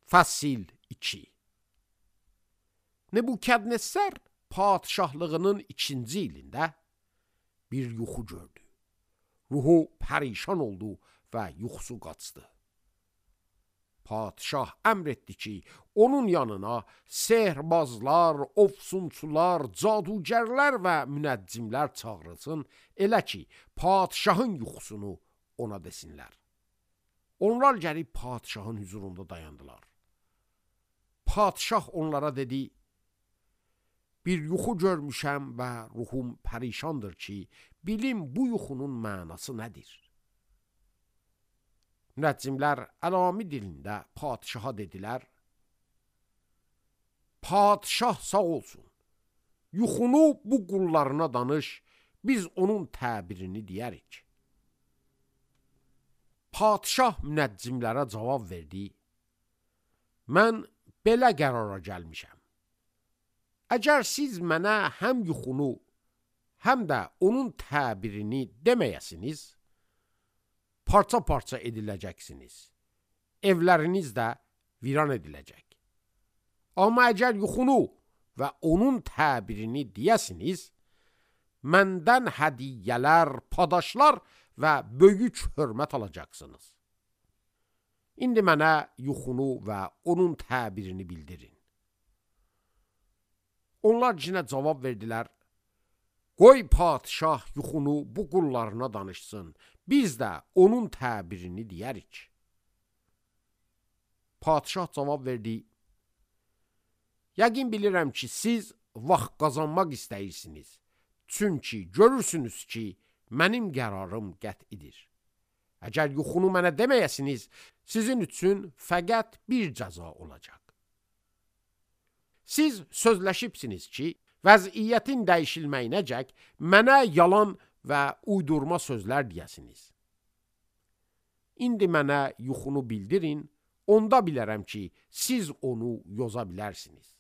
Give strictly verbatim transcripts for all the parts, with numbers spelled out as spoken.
Fəsil iki. Nebukadnezar padişahlığının ikinci ilində bir yuxu gördü. Ruhu pərişan oldu və yuxusu qaçdı. Padişah əmr etdi ki, onun yanına sehrbazlar, ofsunçular, cadugərlər və münəccimlər çağırılsın, elə ki, padişahın yuxusunu ona desinlər. Onlar gəlib padişahın huzurunda dayandılar. Padişah onlara dedi, bir yuxu görmüşəm və ruhum pərişandır ki, bilim bu yuxunun mənası nədir? Müəccimlər əlami dilində padişaha dedilər, padişah sağ olsun, yuxunu bu qullarına danış, biz onun təbirini deyərik. Padişah müəccimlərə cavab verdi, mən belə qərara gəlmişəm. Əgər siz mənə həm yuxunu, həm də onun təbirini deməyəsiniz, parça-parça ediləcəksiniz. Evləriniz də viran ediləcək. Amma əgər yuxunu və onun təbirini deyəsiniz, məndən hədiyyələr, padaşlar və böyük hörmət alacaqsınız. İndi mənə yuxunu və onun təbirini bildirin. Onlar cinə cavab verdilər, qoy padişah yuxunu bu qullarına danışsın, biz də onun təbirini deyərik. Padişah cavab verdi, yəqin bilirəm ki, siz vaxt qazanmaq istəyirsiniz, çünki görürsünüz ki, mənim qərarım qətidir. Əgər yuxunu mənə deməyəsiniz, sizin üçün fəqət bir cəza olacaq. Siz sözləşibsiniz ki, vəziyyətin dəyişilməyinəcək mənə yalan və uydurma sözlər deyəsiniz. İndi mənə yuxunu bildirin, onda bilərəm ki, siz onu yoza bilərsiniz.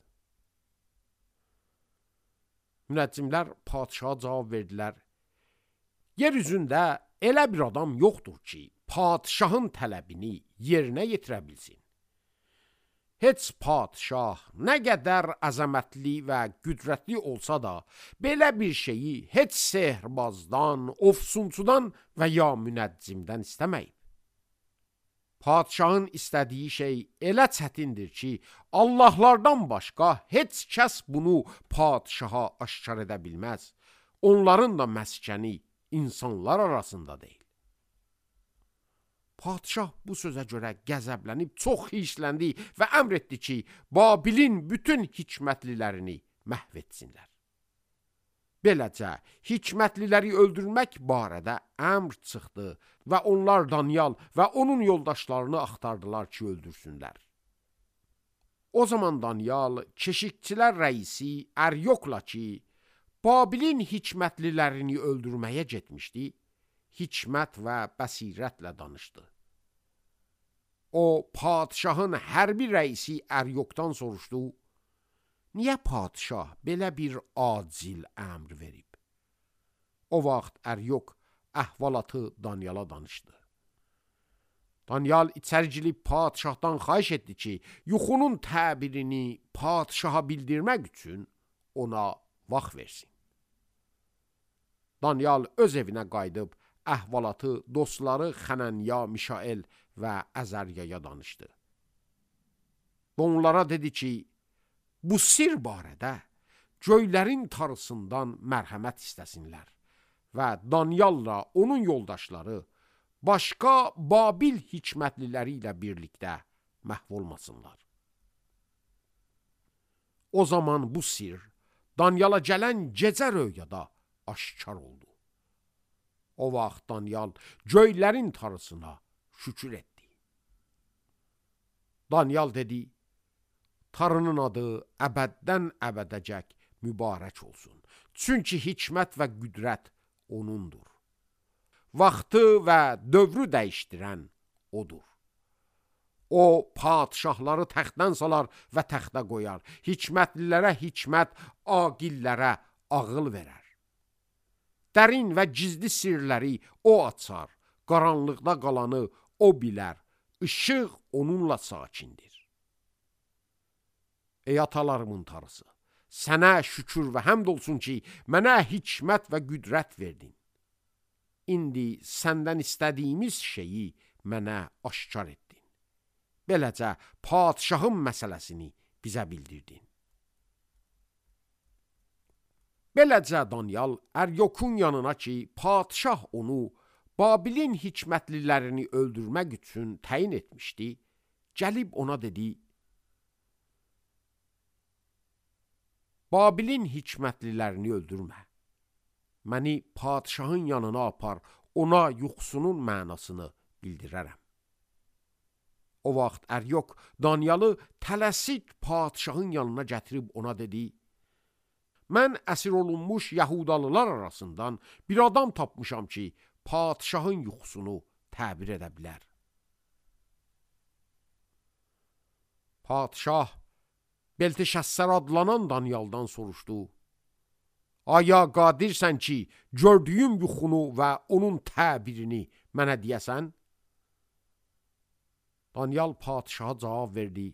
Müəccimlər padişaha cavab verdilər, yer üzündə elə bir adam yoxdur ki, padişahın tələbini yerinə yetirə bilsin. Heç padişah nə qədər əzəmətli və qüdrətli olsa da, belə bir şeyi heç sehrbazdan, ofsunçudan və ya münəccimdən istəməyib. Padişahın istədiyi şey elə çətindir ki, Allahlardan başqa heç kəs bunu padişaha aşkar edə bilməz. Onların da məskəni insanlar arasında deyil. Padişah bu sözə görə qəzəblənib çox hissləndi və əmr etdi ki, Babilin bütün hikmətlilərini məhv etsinlər. Beləcə, hikmətliləri öldürmək barədə əmr çıxdı və onlar Danyal və onun yoldaşlarını axtardılar ki, öldürsünlər. O zaman Danyal, keşikçilər rəisi Əryokla ki, Babilin hikmətlilərini öldürməyə getmişdi, hikmət və bəsirətlə danışdı. O, padişahın hərbi rəisi Əryokdan soruşdu, niyə padişah belə bir acil əmr verib? O vaxt Əryok əhvalatı Danyala danışdı. Danyal içəri girib padişahdan xahiş etdi ki, yuxunun təbirini padişaha bildirmək üçün ona vaxt versin. Danyal öz evinə qayıdıb, əhvalatı dostları Xənənya, Mişael və Əzəryaya danışdı. Onlara dedi ki, bu sir barədə göylərin tarısından mərhəmət istəsinlər və Danyalla onun yoldaşları başqa Babil hikmətliləri ilə birlikdə məhv olmasınlar. O zaman bu sir Danyala gələn gecə röyada aşkar oldu. O vaxt Danyal göylərin tarısına şükür etdi. Danyal dedi, tarının adı əbəddən əbədəcək mübarək olsun. Çünki hikmət və qüdrət onundur. Vaxtı və dövrü dəyişdirən odur. O, padişahları təxtdən salar və təxtə qoyar. Hikmətlilərə hikmət, aqillərə ağıl verər. Dərin və gizli sirləri o açar, qaranlıqda qalanı o bilər, işıq onunla sakindir. Ey atalarımın tarısı, sənə şükür və həmd olsun ki, mənə hikmət və qüdrət verdin. İndi səndən istədiyimiz şeyi mənə aşkar etdin. Beləcə padşahın məsələsini bizə bildirdin. Beləcə Danyal Əryokun yanına ki, padşah onu Babilin hikmətlilərini öldürmək üçün təyin etmişdi, gəlib ona dedi, Babilin hikmətlilərini öldürmə. Məni padşahın yanına apar, ona yuxusunun mənasını bildirərəm. O vaxt Əryok Danyalı tələsik padşahın yanına gətirib ona dedi, mən əsir olunmuş Yahudalılar arasından bir adam tapmışam ki, padşahın yuxusunu təbir edə bilər. Padşah Belteşəssər adlanan Danyaldan soruşdu, aya qadirsən ki, gördüyüm yuxunu və onun təbirini mənə deyəsən? Danyal padşaha cavab verdi,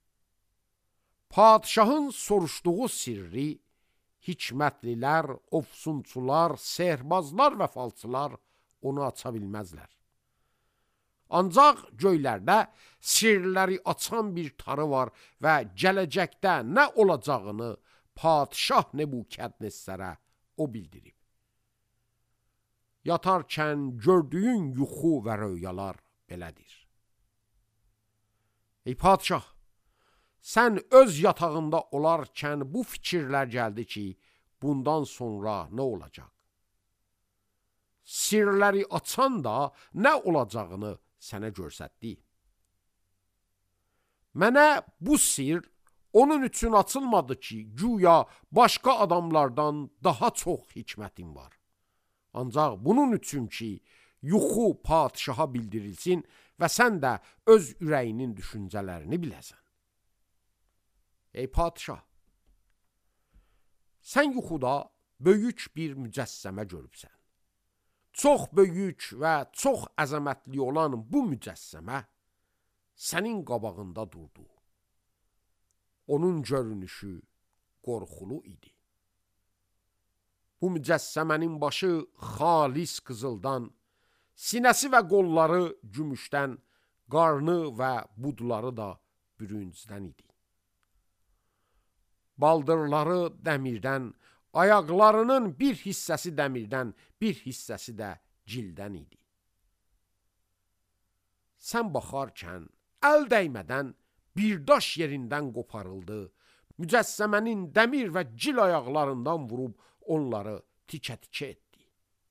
padşahın soruşduğu sirri hikmətlilər, ofsunçular, sehrbazlar və falçılar onu aça bilməzlər. Ancaq göylərdə sirləri açan bir tarı var və gələcəkdə nə olacağını padşah Nebukadnezərə o bildirib. Yatarkən gördüyün yuxu və röyalar belədir. Ey padşah, sən öz yatağında olarkən bu fikirlər gəldi ki, bundan sonra nə olacaq? Sirləri açan da nə olacağını sənə görsətdi. Mənə bu sir onun üçün açılmadı ki, güya başqa adamlardan daha çox hikmətim var. Ancaq bunun üçün ki, yuxu padşaha bildirilsin və sən də öz ürəyinin düşüncələrini biləsən. Ey padşah, sən yuxuda böyük bir mücəssəmə görübsən. Çox böyük və çox əzəmətli olan bu mücəssəmə sənin qabağında durdu. Onun görünüşü qorxulu idi. Bu mücəssəmənin başı xalis qızıldan, sinəsi və qolları gümüşdən, qarnı və budları da bürüncdən idi. Baldırları dəmirdən, ayaqlarının bir hissəsi dəmirdən, bir hissəsi də cildən idi. Sən baxarkən, əl dəymədən bir daş yerindən qoparıldı, mücəssəmənin dəmir və cil ayaqlarından vurub onları tikə-tikə etdi.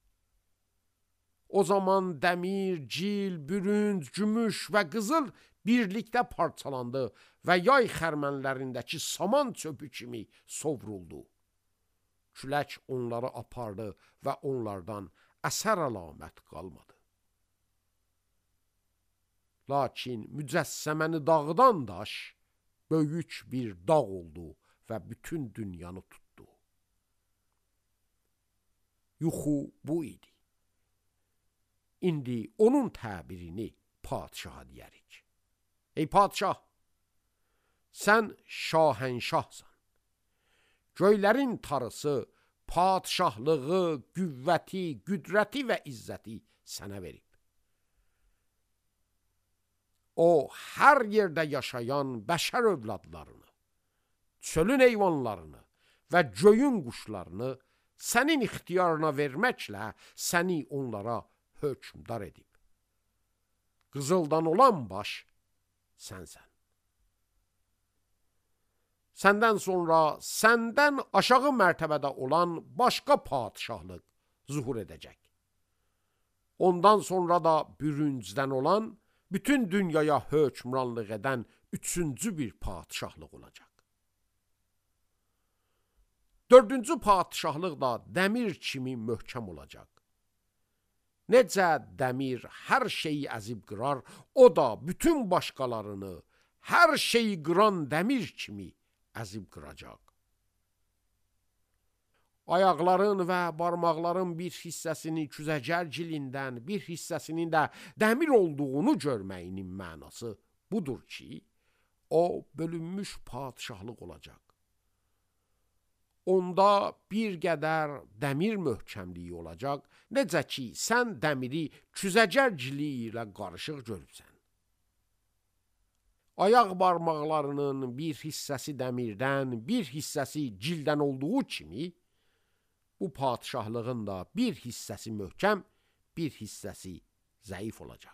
O zaman dəmir, cil, bürünc, gümüş və qızıl birlikdə parçalandı və yay xərmənlərindəki saman çöpü kimi sovruldu. Külək onları apardı və onlardan əsər əlamət qalmadı. Lakin mücəssəməni dağıdan daş böyük bir dağ oldu və bütün dünyanı tutdu. Yuxu bu idi. İndi onun təbirini padşaha deyərik. Ey padşah, sən şahənşahsan. Göylərin tarısı, padşahlığı, qüvvəti, qüdrəti və izzəti sənə verib. O, hər yerdə yaşayan bəşər övladlarını, çölün heyvanlarını və göyün quşlarını sənin ixtiyarına verməklə səni onlara hökmdar edib. Qızıldan olan baş sənsən. Səndən sonra səndən aşağı mərtəbədə olan başqa padşahlıq zuhur edəcək. Ondan sonra da bürüncdən olan, bütün dünyaya hökmranlıq edən üçüncü bir padşahlıq olacaq. Dördüncü padşahlıq da dəmir kimi möhkəm olacaq. Necə dəmir hər şeyi əzib qırar, o da bütün başqalarını hər şeyi qıran dəmir kimi əzib qıracaq. Ayaqların və barmaqların bir hissəsini küzəcər cilindən, bir hissəsinin də dəmir olduğunu görməyinin mənası budur ki, o bölünmüş padişahlıq olacaq. Onda bir qədər dəmir möhkəmliyi olacaq, necə ki, sən dəmiri küzəcərciliyi ilə qarışıq görübsən. Ayaq barmaqlarının bir hissəsi dəmirdən, bir hissəsi cildən olduğu kimi, bu padişahlığın da bir hissəsi möhkəm, bir hissəsi zəif olacaq.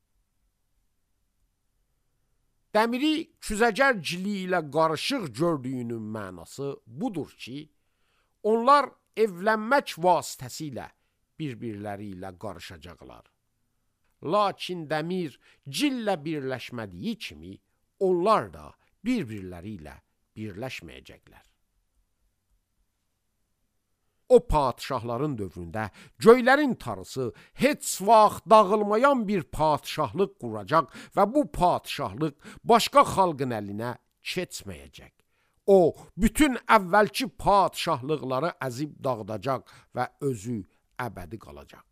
Dəmiri küzəcərciliyi ilə qarışıq gördüyünün mənası budur ki, onlar evlənmək vasitəsilə bir-birləri ilə qarışacaqlar. Lakin dəmir cillə birləşmədiyi kimi, onlar da bir-birləri ilə birləşməyəcəklər. O padişahların dövründə göylərin tarısı heç vaxt dağılmayan bir padişahlıq quracaq və bu padişahlıq başqa xalqın əlinə keçməyəcək. O, bütün əvvəlki padişahlıqları əzib dağıdacaq və özü əbədi qalacaq.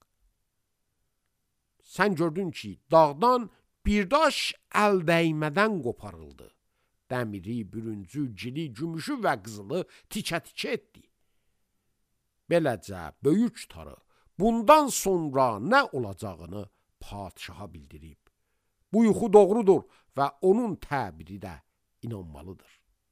Sən gördün ki, dağdan bir daş əl dəymədən qoparıldı. Dəmiri, bürüncü, gili, gümüşü və qızılı tikə-tikə etdi. Beləcə, böyük tarı bundan sonra nə olacağını padişaha bildirib. Bu yuxu doğrudur və onun təbiri də inanmalıdır.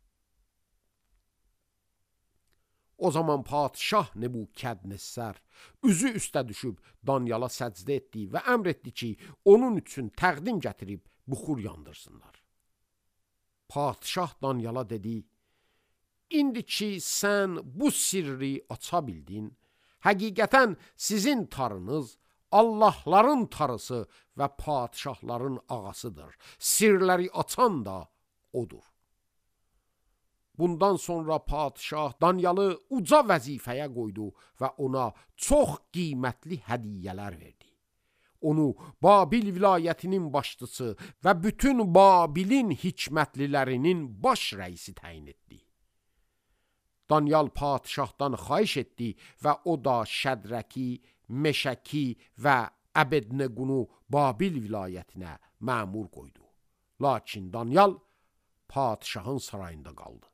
O zaman padişah Nebukadnezar üzü üstə düşüb Danyala səcdə etdi və əmr etdi ki, onun üçün təqdim gətirib buxur yandırsınlar. Padişah Danyala dedi, İndi ki, sən bu sirri aça bildin, həqiqətən sizin tarınız Allahların tarısı və padişahların ağasıdır. Sirləri açan da odur. Bundan sonra padişah Danyalı uca vəzifəyə qoydu və ona çox qiymətli hədiyyələr verdi. Onu Babil vilayətinin başçısı və bütün Babilin hikmətlilərinin baş rəisi təyin etdi. Danyal padişahdan xahiş etdi və o da Şədraki, Meşəki və Əbednequnu Babil vilayətinə məmur qoydu. Lakin Danyal padişahın sarayında qaldı.